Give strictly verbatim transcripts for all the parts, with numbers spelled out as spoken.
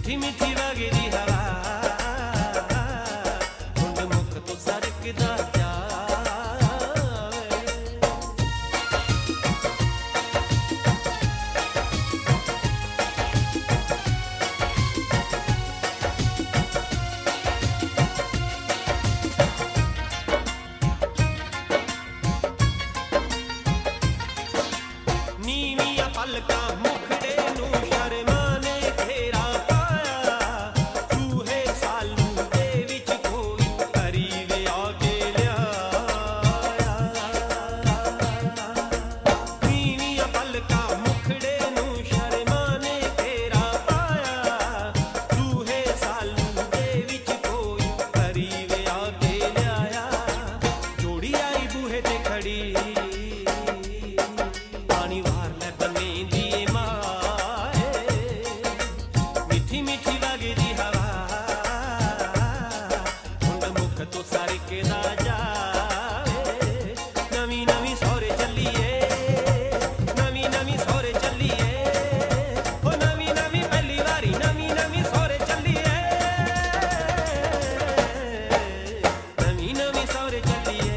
मिठी मिठी वगदी हवा हुंड मुख तो सरकदा जावे। नीवियां पलकां मुखड़े नूं शर्मा ने घेरा पाया, चूहे सालू दे विच कोई करीब आके लियाया। नीवियां पलकां मुखड़े नूं शर्मा ने घेरा पाया, चूहे सालू दे विच कोई करीब आके लियाया। जोड़ी आई बूहे ते खड़ी पानी वार लै बन्ने दिए माए, मिठी मिठी वगदी हवा हुंड मुख तो सरकदा जावे। नवी नवी सौरे चलिए नवी नवी सौरे चलिए ओ नवी नवी पहली वारी नवी नवी सौरे चलिए नवी नवी सौरे चलिए।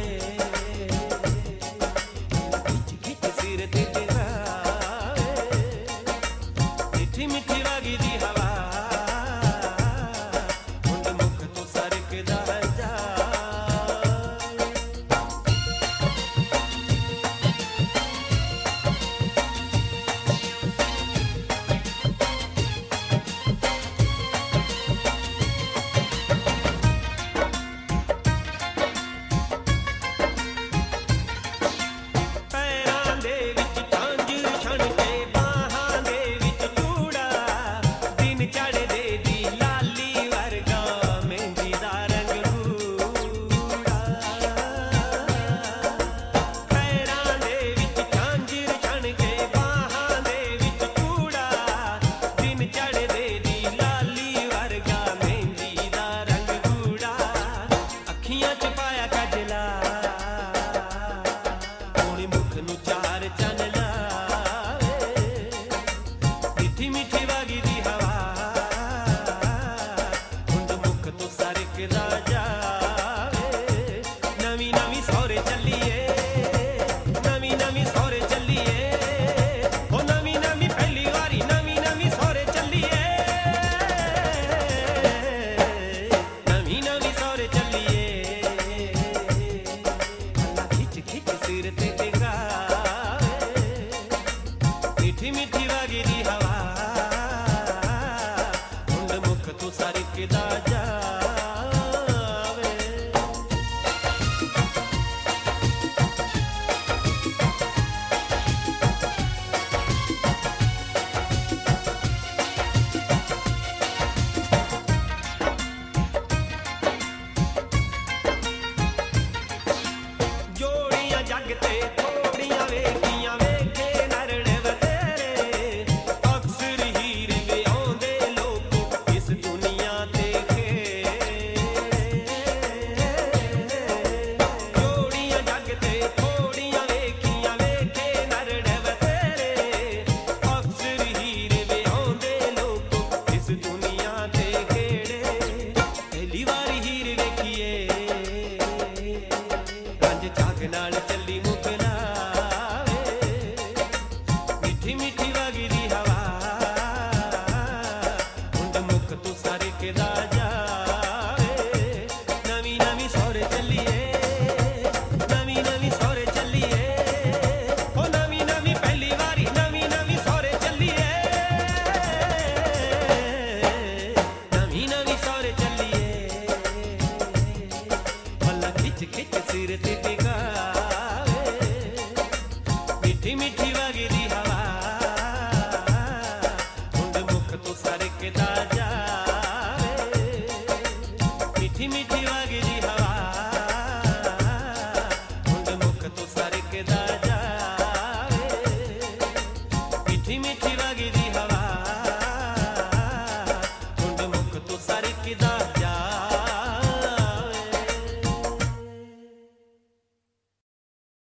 खिच खिच सिर ते टिकावे मिठी मिठी वगदी हवा हुंड मुख तो सरकदा जावे। पैरां दे विच झांझर छणके बाहां दे विच चूड़ा, दिन चढ़दे दी लाली वर्गा मेहंदी दा रंग रूड़ा। पैरां दे विच झांझर छणके बाहां दे विच चूड़ा, दिन चढ़दे दी लाली वर्गा मेहंदी दा रंग रूड़ा। अखियां च पाया कजला सोहणे मुख नूं चार चन लावे, मिठी मिठी वगदी हवा हुंड मुख तो सरकदा जावे। नवी नवी सौरे चलिए नवी नवी सौरे चलिए ओ नवी नवी पहली वारी नवी नवी सौरे चलिए नवी नवी सौरे चलिए। खिच खिच सिर ते टिकावे मिठी मिठी वगदी हवा हुंड मुख तो सरकदा जावे। जोड़ियां जग ते थोड़ियां वेखियां वेखे नरड़े बतेरे, अक्सर हीर विआउंदे लोक इस दुनिया ते खेड़े। जोड़ियां जग ते थोड़ियां वेखियां वेखे नरड़े बतेरे, अक्सर हीर विआउंदे लोक इस दुनिया ते खेड़े। पहली वारी हीर वेखिए रंज झाग नाल चली मुकलावे, मिठी मिठी वगदी हवा हुंड मुख तो सरकदा जावे।